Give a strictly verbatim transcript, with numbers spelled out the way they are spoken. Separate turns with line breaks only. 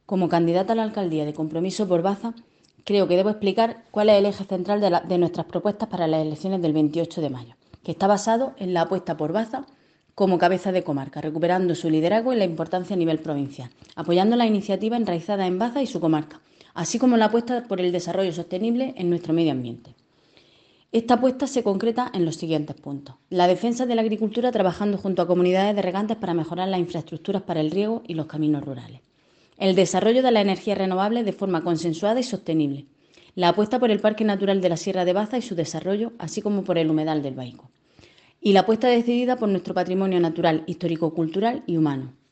Como candidata a la alcaldía de Compromiso por Baza, creo que debo explicar cuál es el eje central de, la, de nuestras propuestas para las elecciones del veintiocho de mayo, que está basado en la apuesta por Baza como cabeza de comarca, recuperando su liderazgo y la importancia a nivel provincial, apoyando las iniciativas enraizadas en Baza y su comarca, así como la apuesta por el desarrollo sostenible en nuestro medio ambiente. Esta apuesta se concreta en los siguientes puntos. La defensa de la agricultura trabajando junto a comunidades de regantes para mejorar las infraestructuras para el riego y los caminos rurales. El desarrollo de las energías renovables de forma consensuada y sostenible. La apuesta por el Parque Natural de la Sierra de Baza y su desarrollo, así como por el humedal del Baico. Y la apuesta decidida por nuestro patrimonio natural, histórico-cultural y humano,